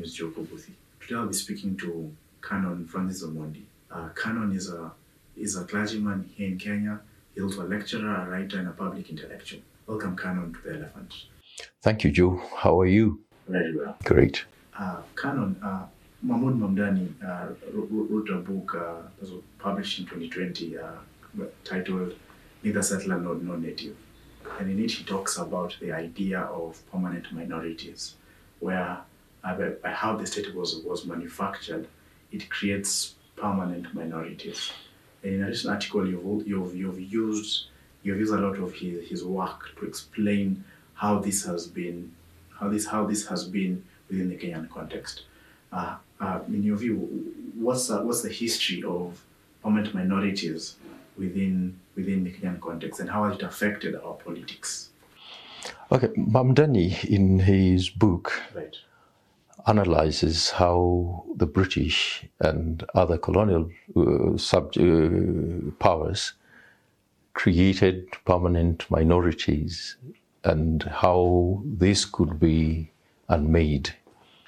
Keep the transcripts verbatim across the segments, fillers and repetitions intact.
is Joe Kobuthi. Today I'll be speaking to Canon Francis Omondi. Uh, Canon is a is a clergyman here in Kenya. He's also a lecturer, a writer, and a public intellectual. Welcome, Canon, to The Elephant. Thank you, Joe. How are you? Very well. Great. Uh, Canon, uh, Mahmoud Mamdani uh, wrote a book uh, that was published in twenty twenty uh, titled Neither Settler Nor No Native. And in it he talks about the idea of permanent minorities, where uh, by, by how the state was, was manufactured, it creates permanent minorities. And in a recent article, you've, you've, you've, used, you've used a lot of his, his work to explain how this has been, how this, how this has been within the Kenyan context. Uh, uh, in your view, what's the, what's the history of permanent minorities within within the Kenyan context, and how has it affected our politics? Okay, Mamdani, in his book, right. analyzes how the British and other colonial uh, sub uh, powers created permanent minorities and how this could be unmade.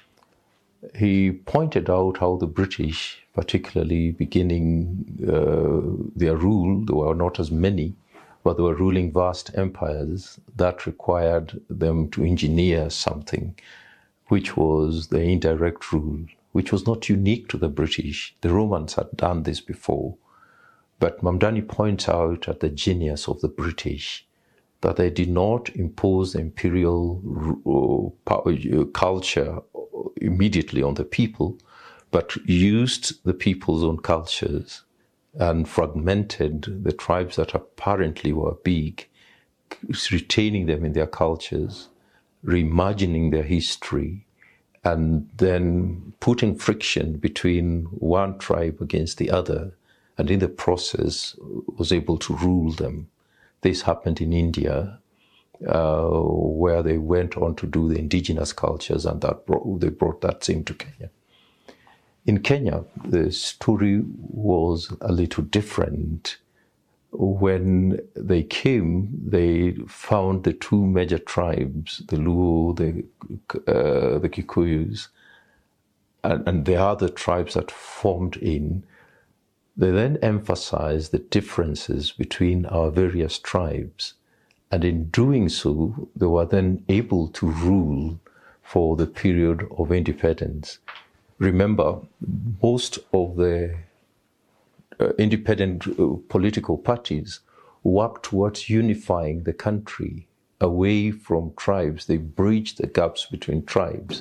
He pointed out how the British, particularly beginning uh, their rule, there were not as many, but they were ruling vast empires that required them to engineer something, which was the indirect rule, which was not unique to the British. The Romans had done this before. But Mamdani points out at the genius of the British, that they did not impose the imperial uh, culture immediately on the people, but used the people's own cultures and fragmented the tribes that apparently were big, retaining them in their cultures, reimagining their history, and then putting friction between one tribe against the other, and in the process was able to rule them. This happened in India, uh, where they went on to do the indigenous cultures, and that brought, they brought that same to Kenya. In Kenya, the story was a little different. When they came, they found the two major tribes, the Luo, the, uh, the Kikuyus, and, and the other tribes that formed in. They then emphasized the differences between our various tribes. And in doing so, they were then able to rule for the period of independence. Remember, most of the uh, independent uh, political parties worked towards unifying the country away from tribes. They bridged the gaps between tribes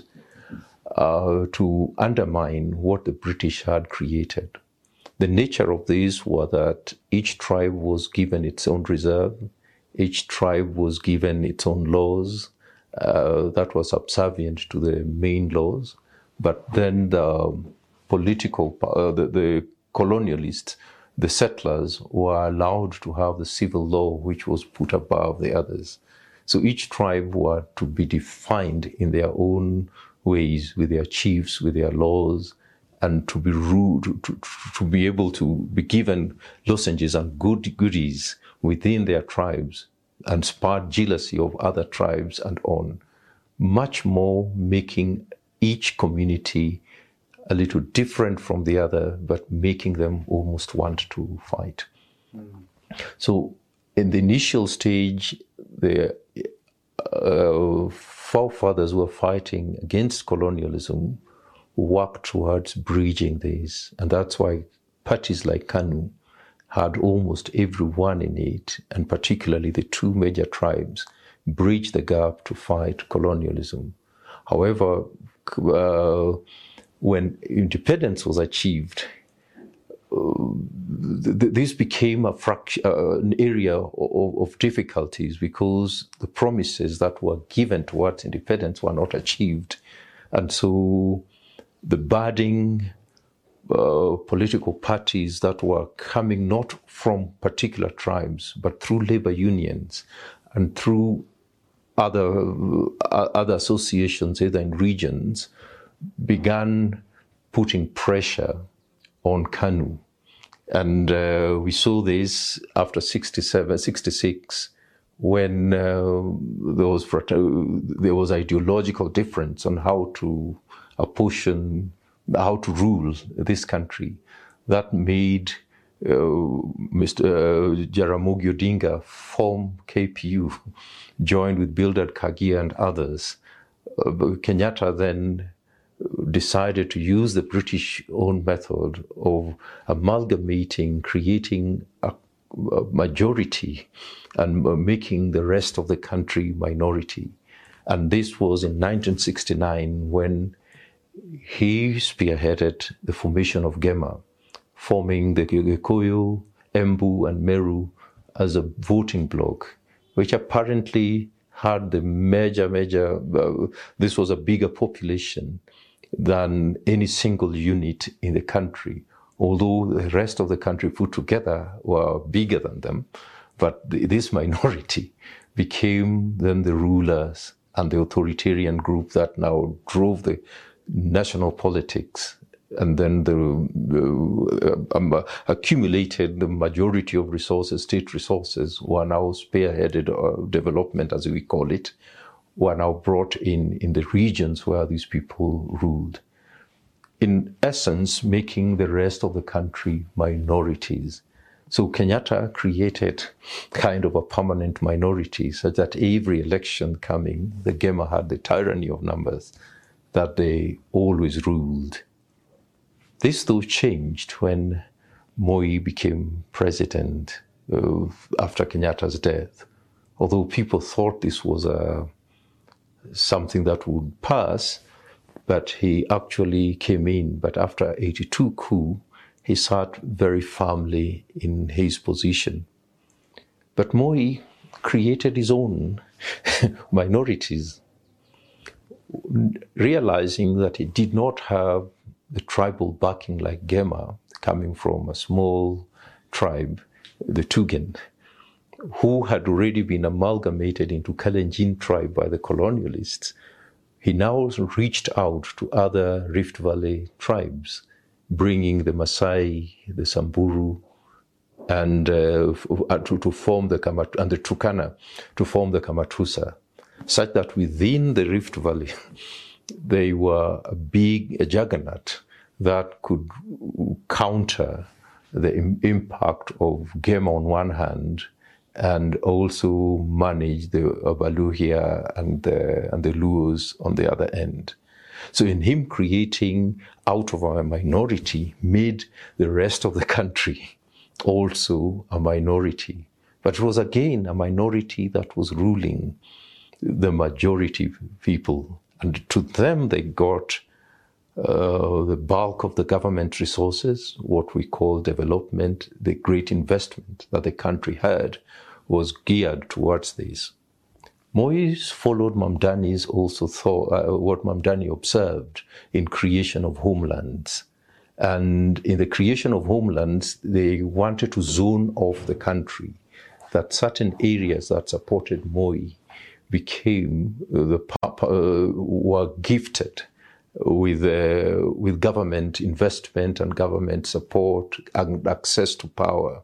uh, to undermine what the British had created. The nature of these was that each tribe was given its own reserve, each tribe was given its own laws uh, that was subservient to the main laws, but then the political, uh, the, the colonialists, the settlers were allowed to have the civil law which was put above the others. So each tribe were to be defined in their own ways, with their chiefs, with their laws, and to be ruled, to, to be able to be given lozenges and good goodies within their tribes and spark jealousy of other tribes and on, much more making each community a little different from the other, but making them almost want to fight. Mm. So in the initial stage, the uh, forefathers were fighting against colonialism, work towards bridging this. And that's why parties like KANU had almost everyone in it, and particularly the two major tribes, bridge the gap to fight colonialism. However, uh, when independence was achieved, uh, th this became a fract uh, an area of, of difficulties because the promises that were given towards independence were not achieved. And so the budding uh, political parties that were coming not from particular tribes, but through labor unions and through other, uh, other associations, either in regions, began putting pressure on KANU. And uh, we saw this after sixty-seven, sixty-six, when uh, there was there was ideological difference on how to apportion how to rule this country. That made uh, Mister Uh, Jaramogi Odinga form K P U, joined with Bildad Kagia and others. Uh, Kenyatta then decided to use the British own method of amalgamating, creating a, a majority and making the rest of the country minority. And this was in nineteen sixty-nine when he spearheaded the formation of GEMA, forming the Gikuyu, Embu, and Meru as a voting bloc, which apparently had the major, major, uh, this was a bigger population than any single unit in the country, although the rest of the country put together were bigger than them. But th- this minority became then the rulers and the authoritarian group that now drove the national politics, and then the uh, um, accumulated the majority of resources, state resources, were now spearheaded uh, development, as we call it, were now brought in in the regions where these people ruled. In essence, making the rest of the country minorities. So Kenyatta created kind of a permanent minority, such that every election coming, the GEMA had the tyranny of numbers, that they always ruled. This, though, changed when Moi became president uh, after Kenyatta's death. Although people thought this was a, something that would pass, but he actually came in. But after eighty-two coup, he sat very firmly in his position. But Moi created his own minorities, realizing that he did not have the tribal backing like GEMA, coming from a small tribe, the Tugen, who had already been amalgamated into Kalenjin tribe by the colonialists. He now reached out to other Rift Valley tribes, bringing the Maasai, the Samburu, and uh, to, to form the Kamat- and the Turkana to form the Kamatusa, such that within the Rift Valley, they were a big a juggernaut that could counter the im- impact of GEMA on one hand, and also manage the Abaluhia and the, and the Luos on the other end. So in him creating out of a minority made the rest of the country also a minority. But it was again a minority that was ruling the majority people. And to them they got uh, the bulk of the government resources, what we call development. The great investment that the country had was geared towards this. Moise followed Mamdani's also thought, uh, what Mamdani observed in creation of homelands. And in the creation of homelands, they wanted to zone off the country, that certain areas that supported Moi became, uh, the uh, were gifted with, uh, with government investment and government support and access to power.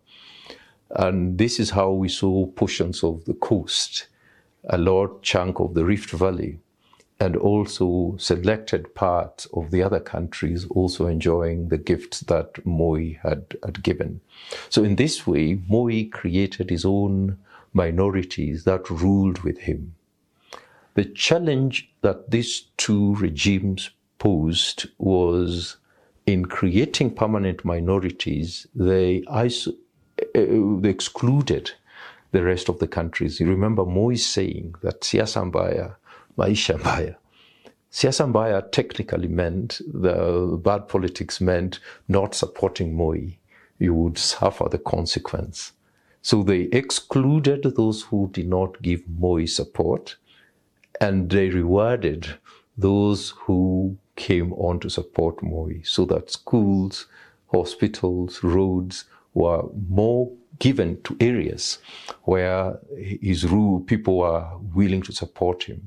And this is how we saw portions of the coast, a large chunk of the Rift Valley, and also selected parts of the other countries also enjoying the gifts that Moi had, had given. So in this way, Moi created his own minorities that ruled with him. The challenge that these two regimes posed was in creating permanent minorities, they, iso- uh, they excluded the rest of the countries. You remember Moi saying that siasa mbaya, maisha mbaya. Siasa mbaya technically meant, the bad politics meant not supporting Moi. You would suffer the consequence. So they excluded those who did not give Moi support, and they rewarded those who came on to support Moi, so that schools, hospitals, roads were more given to areas where his rule, people were willing to support him.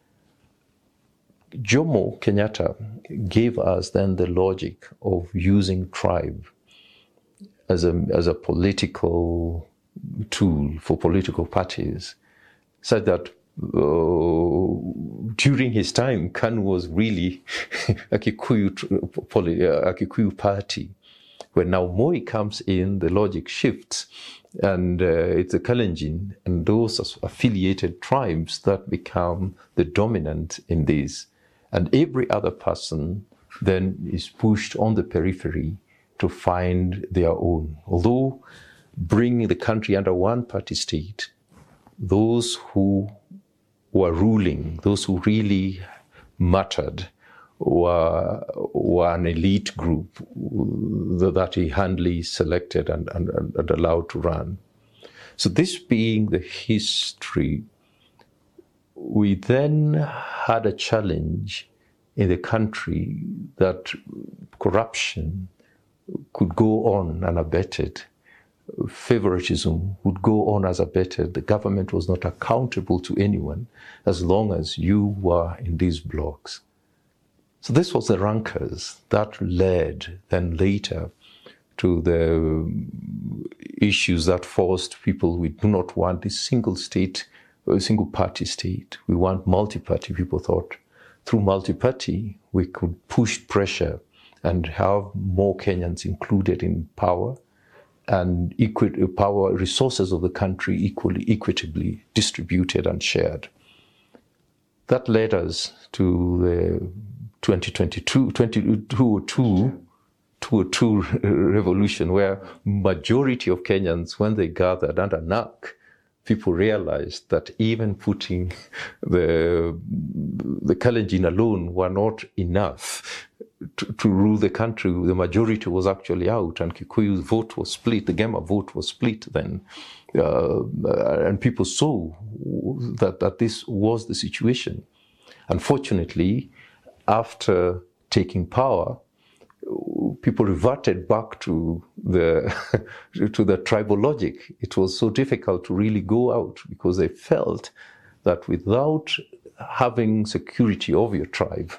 Jomo Kenyatta gave us then the logic of using tribe as a, as a political tool for political parties, such that Uh, during his time, KANU was really a Kikuyu, a Kikuyu party. When now Moi comes in, the logic shifts, and uh, it's the Kalenjin and those affiliated tribes that become the dominant in this. And every other person then is pushed on the periphery to find their own. Although bringing the country under one party state, those who were ruling, those who really mattered, were, were an elite group that he handily selected and, and, and allowed to run. So this being the history, we then had a challenge in the country that corruption could go on unabated. Favoritism would go on as abated. The government was not accountable to anyone as long as you were in these blocks. So this was the rankers that led then later to the issues that forced people. We do not want this single state, a single party state. We want multi-party. People thought through multi-party we could push pressure and have more Kenyans included in power, and equi- power resources of the country equally, equitably distributed and shared. That led us to the twenty twenty-two, two oh two revolution, where majority of Kenyans, when they gathered under N A C, people realized that even putting the, the Kalenjin alone were not enough to, to rule the country. The majority was actually out, and Kikuyu's vote was split. The Gema vote was split then. Uh, and people saw that, that this was the situation. Unfortunately, after taking power, people reverted back to the to the tribal logic. It was so difficult to really go out because they felt that without having security of your tribe,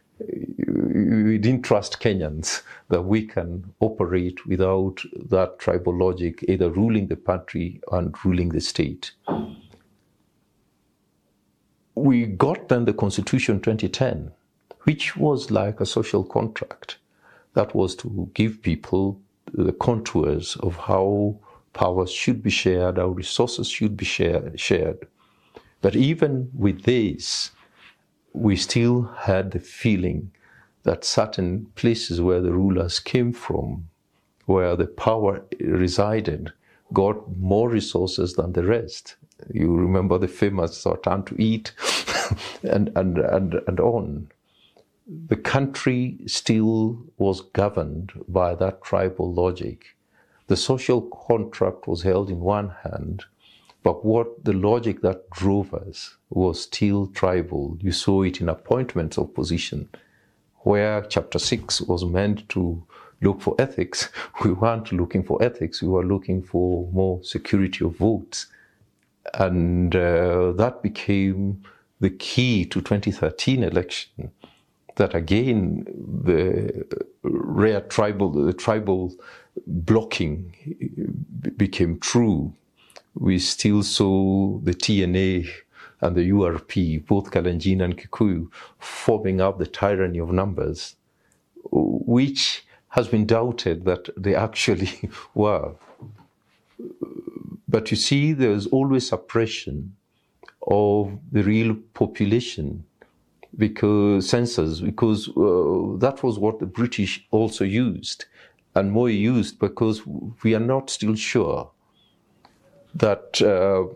we didn't trust Kenyans that we can operate without that tribal logic, either ruling the country and ruling the state. We got then the Constitution twenty ten, which was like a social contract that was to give people the contours of how powers should be shared, how resources should be share, shared. But even with this, we still had the feeling that certain places where the rulers came from, where the power resided, got more resources than the rest. You remember the famous turn to eat and, and, and, and on. The country still was governed by that tribal logic. The social contract was held in one hand, but what the logic that drove us was still tribal. You saw it in appointments of position, where chapter six was meant to look for ethics. We weren't looking for ethics, we were looking for more security of votes. And uh, that became the key to twenty thirteen election. That again, the rare tribal, the tribal blocking became true. We still saw the T N A and the U R P, both Kalenjin and Kikuyu, forming up the tyranny of numbers, which has been doubted that they actually were. But you see, there's always suppression of the real population, because census, because uh, that was what the British also used, and Moi used, because we are not still sure that uh,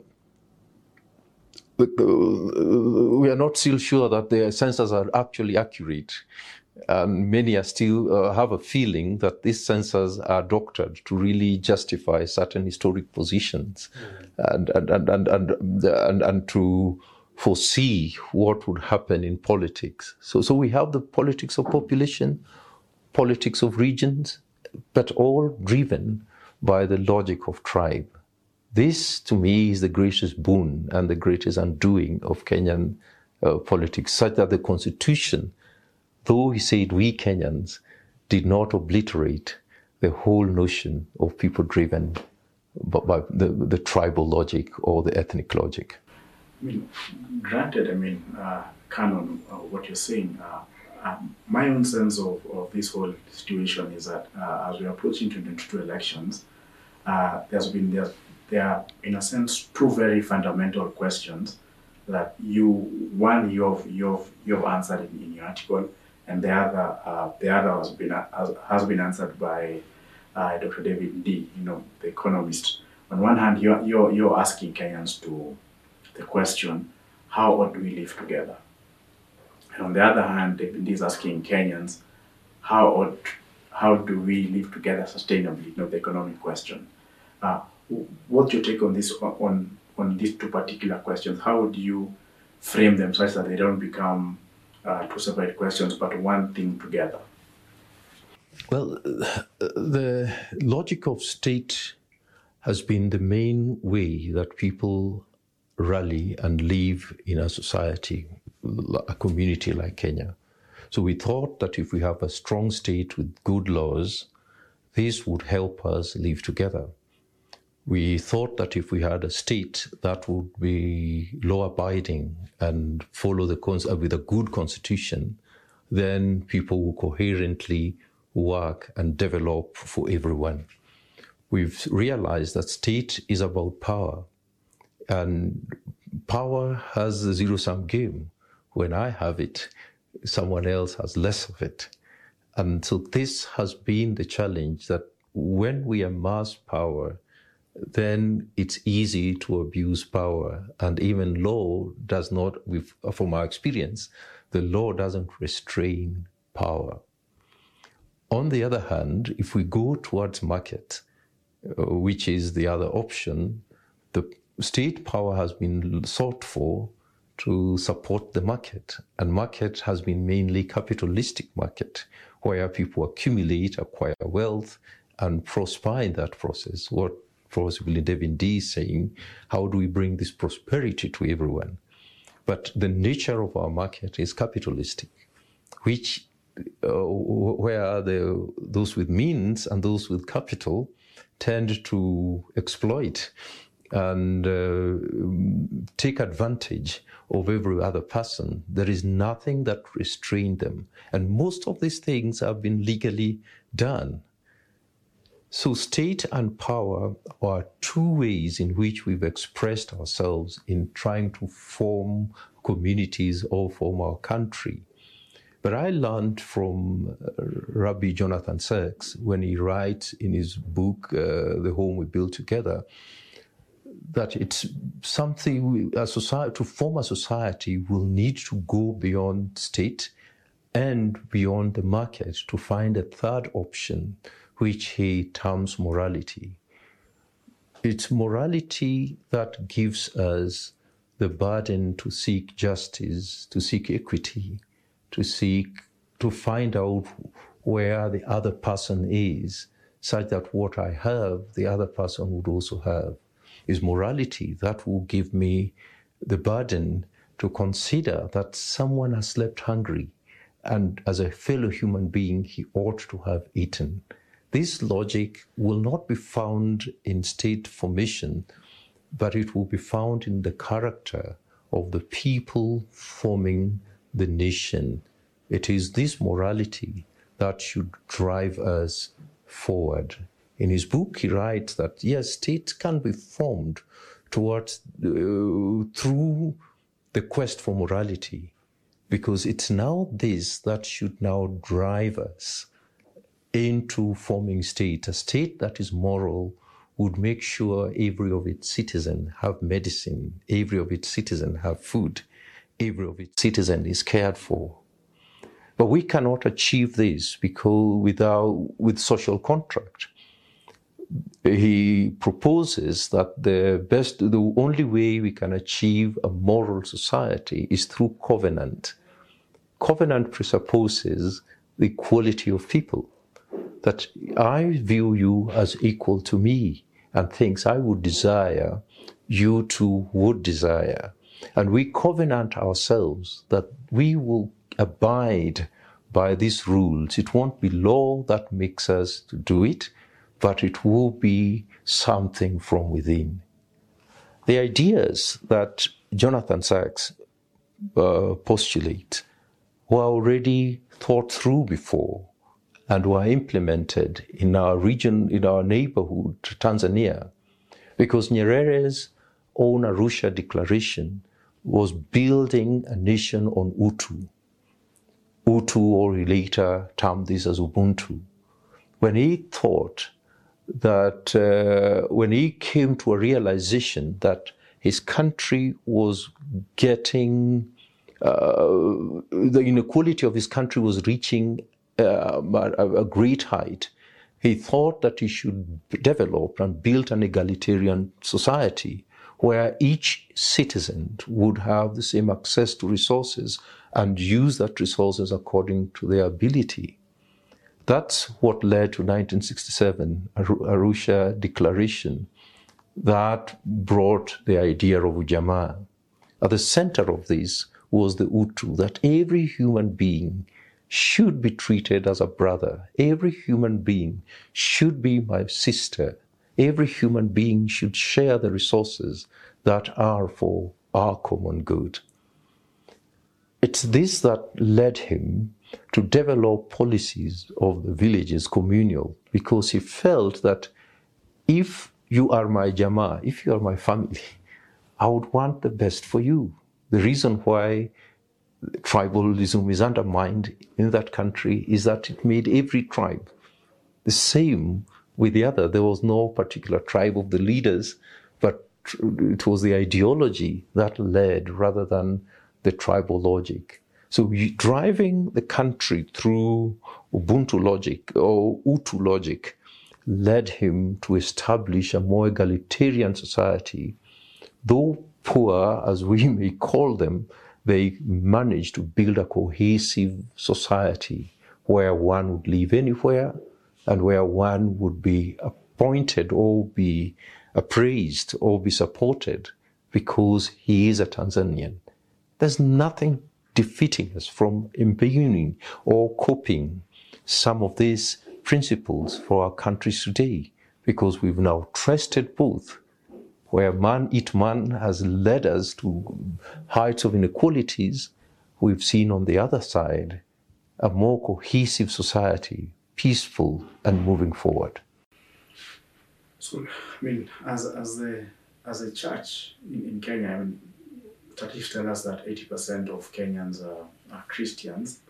we are not still sure that the census are actually accurate, and many are still uh, have a feeling that these census are doctored to really justify certain historic positions, mm. and, and, and, and, and, and, and to foresee what would happen in politics. So, so we have the politics of population, politics of regions, but all driven by the logic of tribe. This, to me, is the greatest boon and the greatest undoing of Kenyan uh, politics, such that the Constitution, though he said we Kenyans, did not obliterate the whole notion of people driven by the, the tribal logic or the ethnic logic. I mean, granted, I mean, uh, Canon, uh, what you're saying, uh, um, my own sense of, of this whole situation is that uh, as we approach into the two elections, uh, there's been there, there are, in a sense, two very fundamental questions that you, one you've you've you've answered in, in your article, and the other uh, the other has been has, has been answered by uh, Doctor David Ndii, you know, the economist. On one hand, you're you're you're asking Kenyans to the question, how ought we live together? And on the other hand, David Ndii is asking Kenyans, how ought how do we live together sustainably? You know, the economic question. Uh, what's your take on this on on these two particular questions? How would you frame them such that they don't become uh, two separate questions, but one thing together? Well, the logic of state has been the main way that people rally and live in a society, a community like Kenya. So we thought that if we have a strong state with good laws, this would help us live together. We thought that if we had a state that would be law-abiding and follow the uh, with a good constitution, then people will coherently work and develop for everyone. We've realized that state is about power, and power has a zero-sum game. When I have it, someone else has less of it. And so this has been the challenge, that when we amass power, then it's easy to abuse power. And even law does not, from our experience, the law doesn't restrain power. On the other hand, if we go towards market, uh, which is the other option, the state power has been sought for to support the market. And market has been mainly capitalistic market, where people accumulate, acquire wealth, and prosper in that process. What possibly David Ndii is saying, how do we bring this prosperity to everyone? But the nature of our market is capitalistic, which uh, where the, those with means and those with capital tend to exploit and uh, take advantage of every other person. There is nothing that restrains them. And most of these things have been legally done. So state and power are two ways in which we've expressed ourselves in trying to form communities or form our country. But I learned from Rabbi Jonathan Sacks when he writes in his book, uh, The Home We Build Together, that it's something, we, a society, to form a society will need to go beyond state and beyond the market to find a third option, which he terms morality. It's morality that gives us the burden to seek justice, to seek equity, to seek, to find out where the other person is, such that what I have, the other person would also have. Is morality that will give me the burden to consider that someone has slept hungry, and as a fellow human being, he ought to have eaten. This logic will not be found in state formation, but it will be found in the character of the people forming the nation. It is this morality that should drive us forward. In his book, he writes that, yes, state can be formed towards, uh, through the quest for morality, because it's now this that should now drive us into forming state. A state that is moral would make sure every of its citizens have medicine, every of its citizens have food, every of its citizens is cared for. But we cannot achieve this because without, with social contract. He proposes that the best, the only way we can achieve a moral society is through covenant. Covenant presupposes the equality of people, that I view you as equal to me, and things I would desire, you too would desire. And we covenant ourselves that we will abide by these rules. It won't be law that makes us to do it, but it will be something from within. The ideas that Jonathan Sachs uh, postulates were already thought through before and were implemented in our region, in our neighborhood, Tanzania, because Nyerere's own Arusha Declaration was building a nation on Utu. Utu, or he later termed this as Ubuntu. When he thought that, uh, when he came to a realization that his country was getting, uh, the inequality of his country was reaching uh, a, a great height, he thought that he should develop and build an egalitarian society where each citizen would have the same access to resources and use that resources according to their ability. That's what led to nineteen sixty-seven Arusha Declaration that brought the idea of Ujamaa. At the center of this was the Utu, that every human being should be treated as a brother. Every human being should be my sister. Every human being should share the resources that are for our common good. It's this that led him to develop policies of the villages, communal, because he felt that if you are my Jamaa, if you are my family, I would want the best for you. The reason why tribalism is undermined in that country is that it made every tribe the same with the other. There was no particular tribe of the leaders, but it was the ideology that led rather than the tribal logic. So driving the country through Ubuntu logic or Utu logic led him to establish a more egalitarian society. Though poor, as we may call them, they managed to build a cohesive society where one would live anywhere and where one would be appointed or be appraised or be supported because he is a Tanzanian. There's nothing defeating us from impugning or copying some of these principles for our countries today, because we've now trusted both. Where man eat man has led us to heights of inequalities, we've seen on the other side a more cohesive society, peaceful and moving forward. So, I mean, as as the as a church in, in Kenya, I mean, statistics tell us that eighty percent of Kenyans are, are Christians.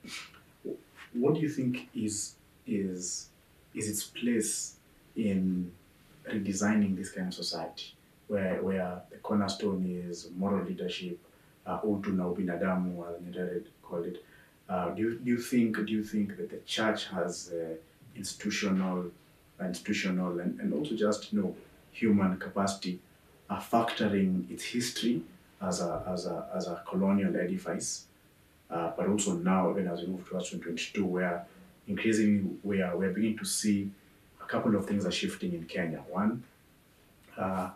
What do you think is is is its place in redesigning this kind of society, where where the cornerstone is moral leadership, uh, utu na ubinadamu, as Nyerere called it? Uh, do you do you think do you think that the church has uh, institutional, institutional, and, and also just you know human capacity, uh, factoring its history as a as a as a colonial edifice, uh, but also now, even as we move towards twenty twenty-two, where increasingly we are we're beginning to see a couple of things are shifting in Kenya. One, uh,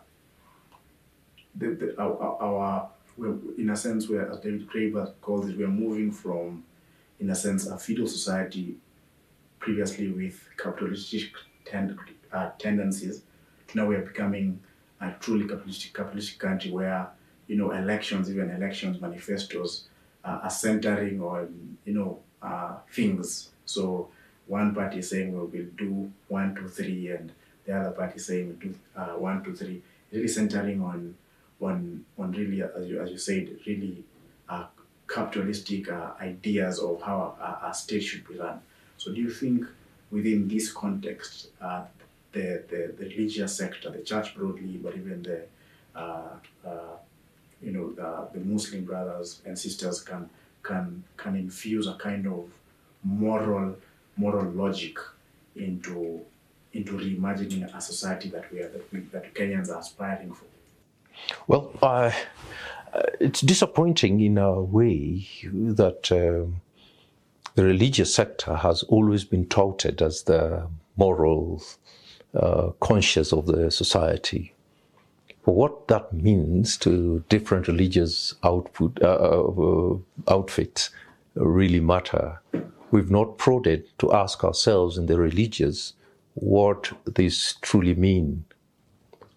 the, the, our, our we're, in a sense, where as David Graeber calls it, we're moving from, in a sense, a feudal society previously with capitalistic tend, uh, tendencies to now we are becoming a truly capitalistic, capitalistic country where, you know, elections, even elections manifestos uh, are centering on, you know, uh, things. So one party is saying, well, we'll do one, two, three, and the other party is saying we'll do uh, one, two, three, really centering on, on, on really, as you, as you said, really uh, capitalistic uh, ideas of how a, a state should be run. So do you think within this context, uh, the, the, the religious sector, the church broadly, but even the, uh, uh, you know, the, the Muslim brothers and sisters can, can, can infuse a kind of moral, moral logic into, into reimagining a society that we are, that, we, that Kenyans are aspiring for? Well, uh, it's disappointing in a way that uh, the religious sector has always been touted as the moral uh, conscience of the society. But what that means to different religious output, uh, uh, outfits really matter. We've not prodded to ask ourselves in the religious what these truly mean.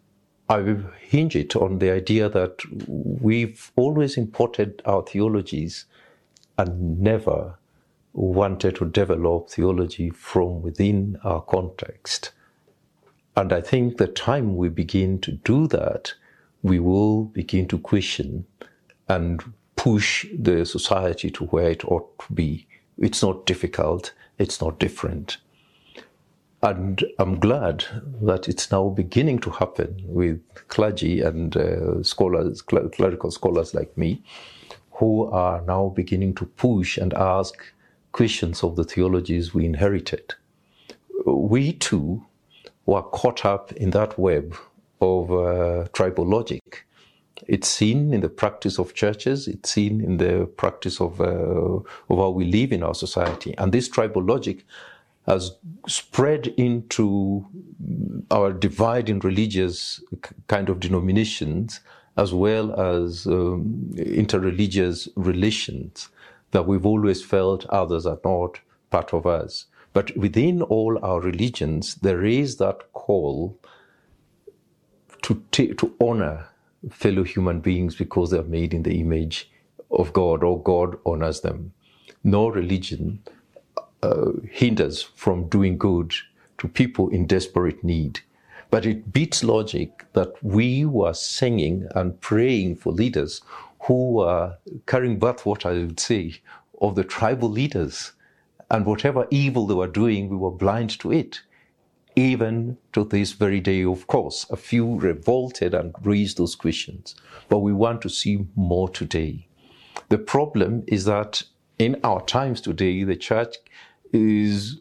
I hinge it on the idea that we've always imported our theologies and never wanted to develop theology from within our context. And I think the time we begin to do that, we will begin to question and push the society to where it ought to be. It's not difficult, it's not different. And I'm glad that it's now beginning to happen with clergy and uh, scholars, cl- clerical scholars like me, who are now beginning to push and ask questions of the theologies we inherited. We too were caught up in that web of uh, tribal logic. It's seen in the practice of churches, it's seen in the practice of, uh, of how we live in our society. And this tribal logic has spread into our divide in religious kind of denominations, as well as um, interreligious relations, that we've always felt others are not part of us. But within all our religions, there is that call to, t- to honor fellow human beings because they're made in the image of God, or God honors them. No religion uh, hinders from doing good to people in desperate need. But it beats logic that we were singing and praying for leaders who were carrying birth, what I would say, of the tribal leaders. And whatever evil they were doing, we were blind to it. Even to this very day, of course, a few revolted and raised those questions. But we want to see more today. The problem is that in our times today, the church is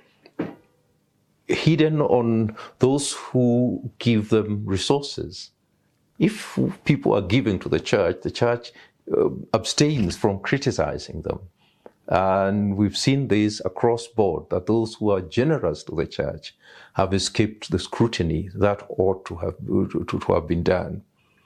hidden on those who give them resources. If people are giving to the church, the church uh, abstains from criticizing them. And we've seen this across board, that those who are generous to the church have escaped the scrutiny that ought to have, to, to have been done.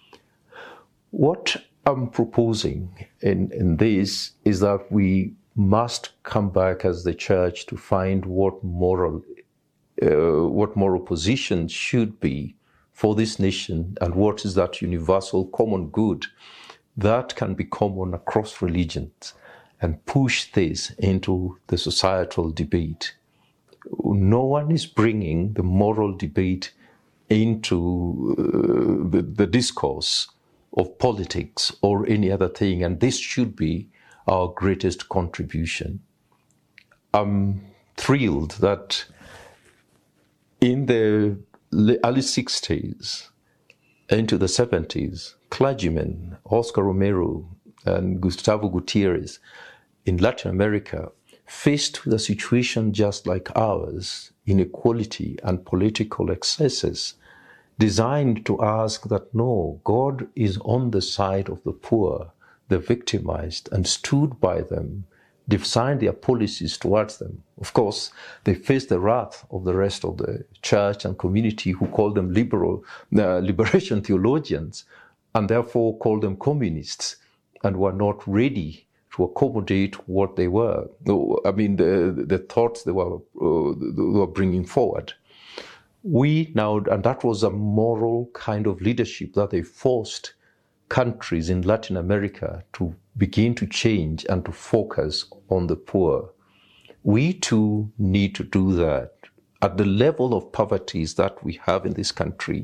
What I'm proposing in, in this is that we must come back as the church to find what moral, uh, what moral position should be for this nation, and what is that universal common good that can be common across religions, and push this into the societal debate. No one is bringing the moral debate into uh, the, the discourse of politics or any other thing, and this should be our greatest contribution. I'm thrilled that in the early sixties into the seventies, clergymen, Oscar Romero and Gustavo Gutierrez in Latin America, faced with a situation just like ours, inequality and political excesses, designed to ask that no, God is on the side of the poor, the victimized, and stood by them, designed their policies towards them. Of course, they faced the wrath of the rest of the church and community, who called them liberal, uh, liberation theologians, and therefore called them communists, and were not ready to accommodate what they were. I mean, the, the thoughts they were, uh, they were bringing forward. We now, and that was a moral kind of leadership that they forced countries in Latin America to begin to change and to focus on the poor. We too need to do that. At the level of poverties that we have in this country,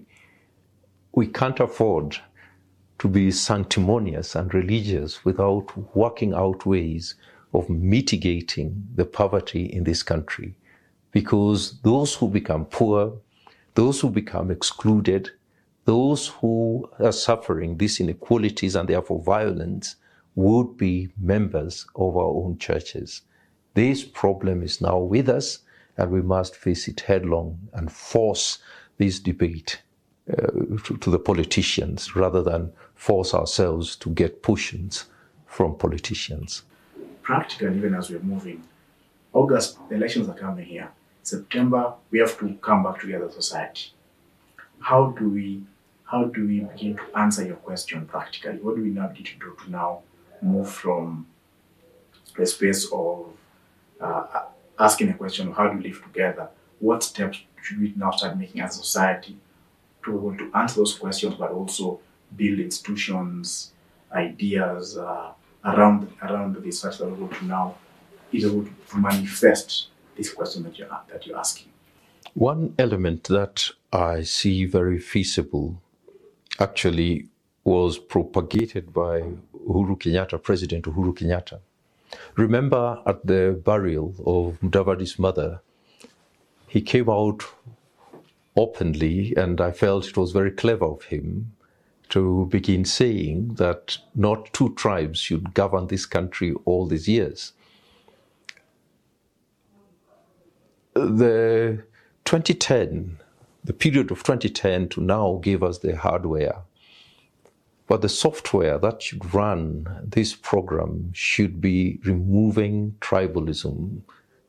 we can't afford to be sanctimonious and religious without working out ways of mitigating the poverty in this country. Because those who become poor, those who become excluded, those who are suffering these inequalities and therefore violence would be members of our own churches. This problem is now with us, and we must face it headlong and force this debate uh, to, to the politicians rather than force ourselves to get push-ins from politicians. Practically, even as we're moving, August, the elections are coming here. September, we have to come back together as a society. How do we how do we begin to answer your question practically? What do we now need to do to now move from a space of uh, asking a question of how do we live together? What steps should we now start making as a society to, to answer those questions, but also build institutions, ideas uh, around around this, such that we're able to now is able to manifest this question that you're that you're asking. One element that I see very feasible actually was propagated by Uhuru Kenyatta, President Uhuru Kenyatta. Remember at the burial of Mudavadi's mother, he came out openly, and I felt it was very clever of him to begin saying that not two tribes should govern this country all these years. The twenty ten, the period of twenty ten to now gave us the hardware. But the software that should run this program should be removing tribalism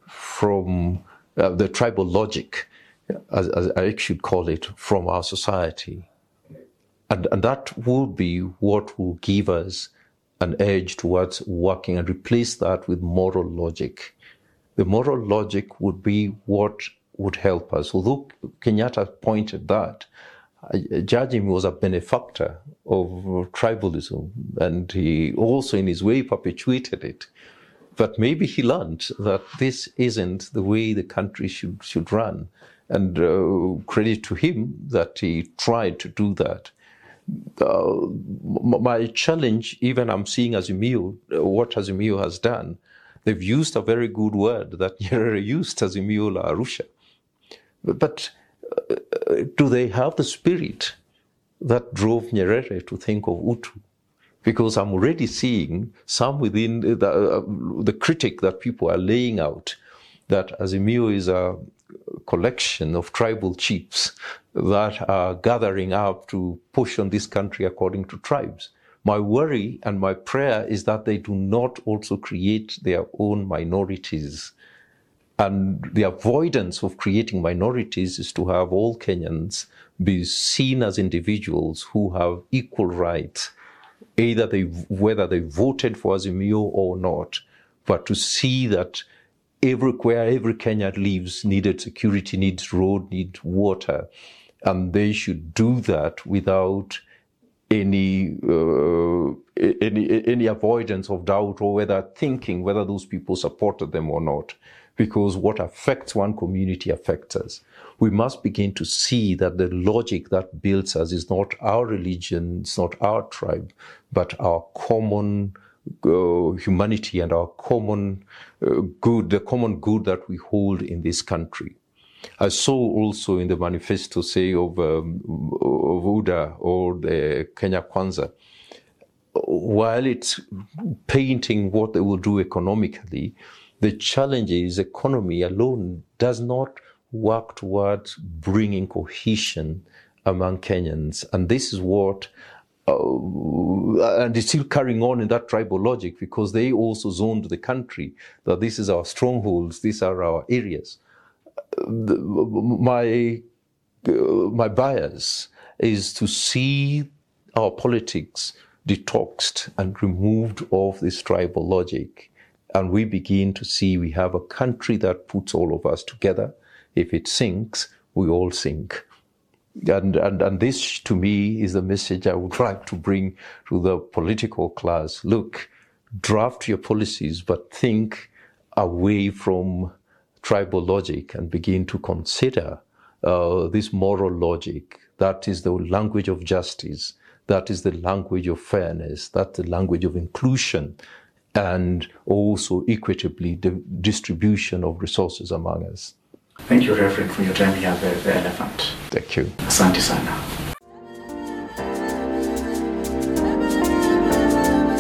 from uh, the tribal logic, as, as I should call it, from our society. And, and that will be what will give us an edge towards working and replace that with moral logic. The moral logic would be what would help us. Although Kenyatta pointed that, I judge him was a benefactor of tribalism, and he also in his way perpetuated it. But maybe he learned that this isn't the way the country should, should run. And uh, credit to him that he tried to do that. Uh, my challenge, even I'm seeing Azimio, what Azimio has done, they've used a very good word that Nyerere used, Azimio la Arusha. But uh, do they have the spirit that drove Nyerere to think of Utu? Because I'm already seeing some within the, uh, the critic that people are laying out, that Azimio is a collection of tribal chiefs that are gathering up to push on this country according to tribes. My worry and my prayer is that they do not also create their own minorities. And the avoidance of creating minorities is to have all Kenyans be seen as individuals who have equal rights, either they, whether they voted for Azimio or not, but to see that everywhere every Kenyan lives needed security, needs road, needs water, and they should do that without any uh, any any avoidance of doubt or whether thinking whether those people supported them or not. Because what affects one community affects us. We must begin to see that the logic that builds us is not our religion, it's not our tribe, but our common uh, humanity and our common uh, good, the common good that we hold in this country. I saw also in the manifesto, say, of, um, of U D A or the Kenya Kwanza, while it's painting what they will do economically, the challenge is economy alone does not work towards bringing cohesion among Kenyans. And this is what, uh, and it's still carrying on in that tribal logic because they also zoned the country, that this is our strongholds, these are our areas. The, my, uh, my bias is to see our politics detoxed and removed of this tribal logic. And we begin to see we have a country that puts all of us together. If it sinks, we all sink. And, and, and this, to me, is the message I would like to bring to the political class. Look, draft your policies, but think away from tribal logic and begin to consider uh, this moral logic. That is the language of justice. That is the language of fairness. That's the language of inclusion. And also equitably the distribution of resources among us. Thank you, Reverend, for your time here at the, the Elephant. Thank you. Asante sana.